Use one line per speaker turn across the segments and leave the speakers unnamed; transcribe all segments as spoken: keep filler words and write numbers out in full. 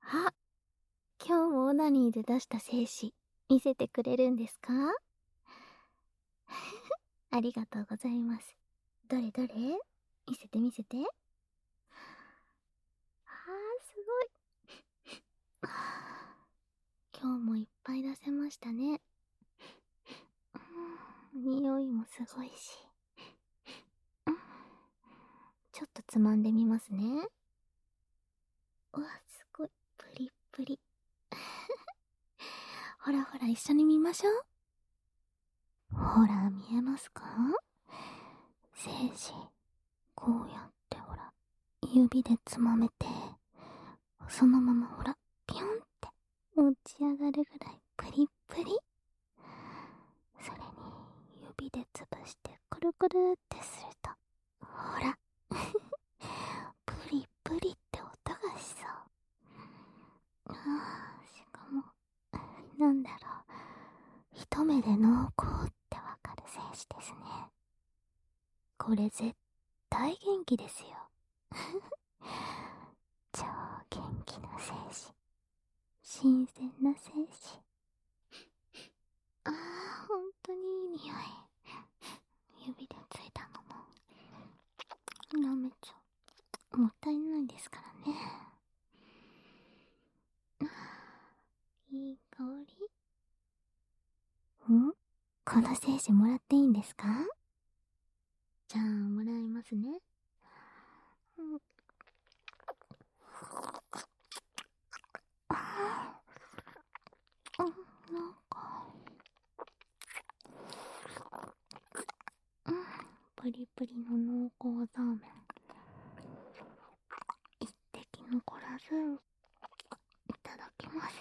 あ、今日もオナニーで出した精子、見せてくれるんですか？ありがとうございます。どれどれ？見せて見せて。あー、すごい。今日もいっぱい出せましたね。匂いもすごいし。ちょっとつまんでみますね。うわ、すごい。プリップリ。ほらほら、一緒に見ましょう。ほら、見えますか？精子、こうやってほら、指でつまめて、そのままほら、ピョンって持ち上がるぐらいプリップリ。それに、指で潰してくるくるってすると、ほら、プリップリって音がしそう。ああ、しかも、なんだろう、一目で濃厚ってわかる精子ですね。これ絶対元気ですよ。超元気な精子。新鮮な精子。ああ、ほんとにいい匂い。指でついたのも舐めちゃう。もったいないですからね。あー、いい香り。ん？この精子もらっていいんですか？じゃあもらいますね。うん、あー、うん、なんか、うん、プリプリの濃厚ザーメン、一滴残らずいただきます。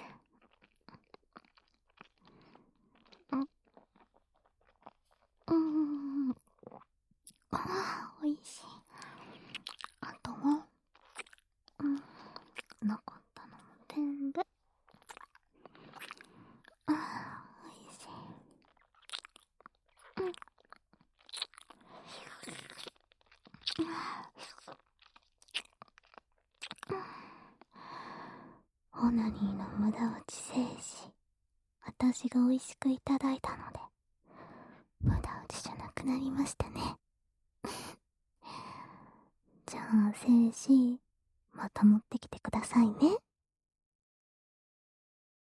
うん、うん、ああ、おいしい。あとは、うん、残ったのも全部。ああ、おいしい。うん、オナニーの無駄落ち精子、私が美味しくいただいたので、無駄落ちじゃなくなりましたね。じゃあ精子、また持ってきてくださいね。